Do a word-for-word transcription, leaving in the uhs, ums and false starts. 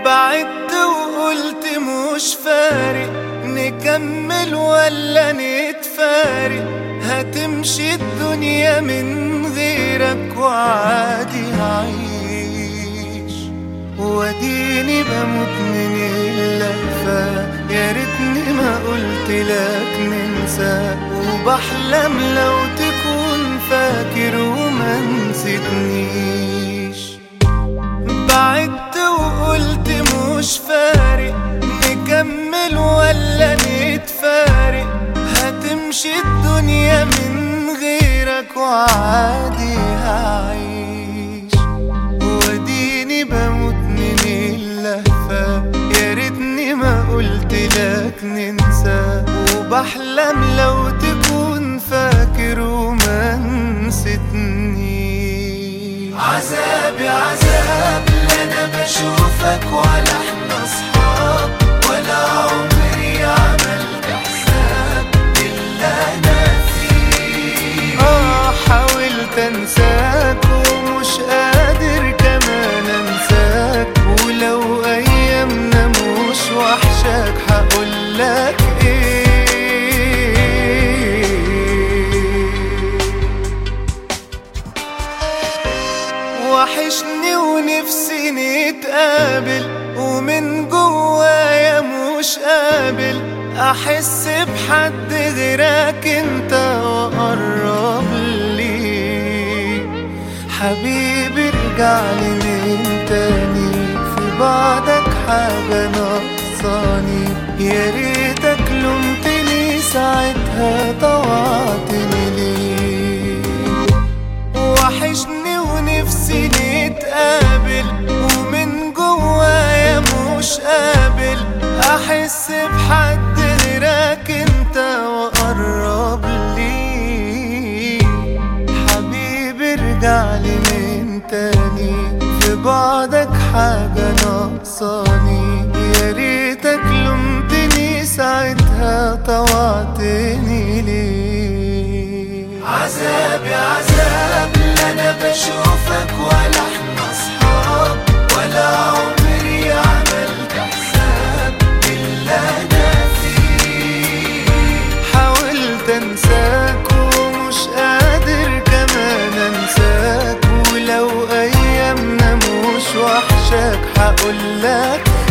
بعدت وقلت مش فارق نكمل ولا نتفارق، هتمشي الدنيا من غيرك وعادي هعيش، واديني بموت من اللهفة. يا ريتني ما قلت لك ننسى، وبحلم لو تكون فاكر وما نسيتنيش. بعدت وقلت مش فارق نكمل ولا نتفارق، هتمشي الدنيا من غيرك وعادي هعيش، واديني بموت من اللهفة. يا ريتني ما قلت لك ننسى، وبحلم لو تكون فاكر وما نسيتنيش. عذابي عذاب لا انا بشوفك ولا احنا اصحاب، ولا عمري عملت حساب اللي انا فيه. اه حاولت انساك ومش قادر كمان انساك، ولو ايامنا مش وحشاك هقولك ايه. وحشني ونفسي نتقابل، ومن جوايا مش قابل احس بحد غيرك انت وقرب لي. حبيبي ارجعلي من تاني، في بعدك حاجة ناقصاني. يا ريتك لومتني ساعتها طوعتني ليه. وحشني ونفسي نتقابل، ومن جوايا مش قابل احس بحد غيرك انت وقرب لي. حبيبي ارجعلي من تاني، في بعدك حاجة ناقصاني. يا ريتك لومتني ساعتها طوعتني ليه. عذابي عذاب لا انا بشوفك ولا احنا اصحاب، ولا عمري عملت حساب اللي انا فيه. حاولت انساك ومش قادر كمان انساك، ولو ايامنا مش وحشاك هقولك